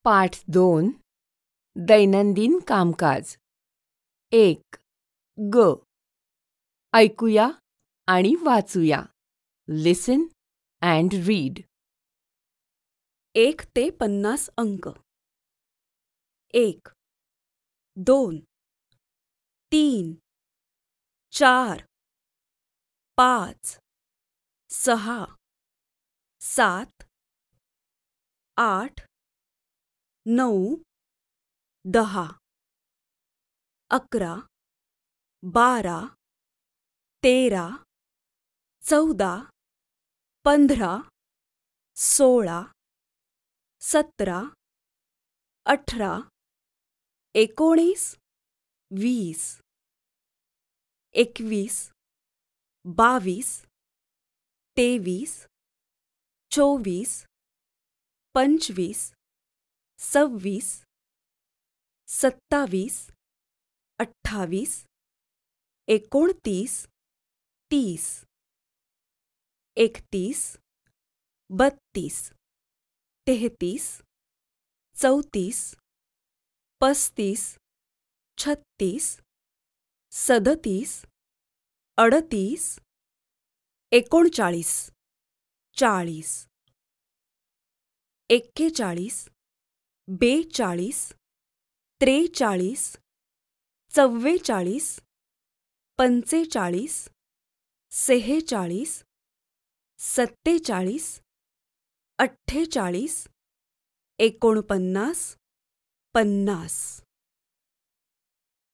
पाठ 2 दैनंदिन कामकाज 1. ग. ऐकूया आणि वाचूया. लिसन अँड रीड. 1 ते 50 अंक. 1, 2, 3, 4, 5, 6, 7, 8, 9, 10, 11, 12, 13, 14, 15, 16, 17, 18, 19, 20, 21, 22, 23, 24, 25, 26, 27, 28, 29, 30, 31, 32, 33, 34, 35, 36, 37, 38, 39, 40, 41, 42, 43, 44, 45, 46, 47, 48, 49, 50.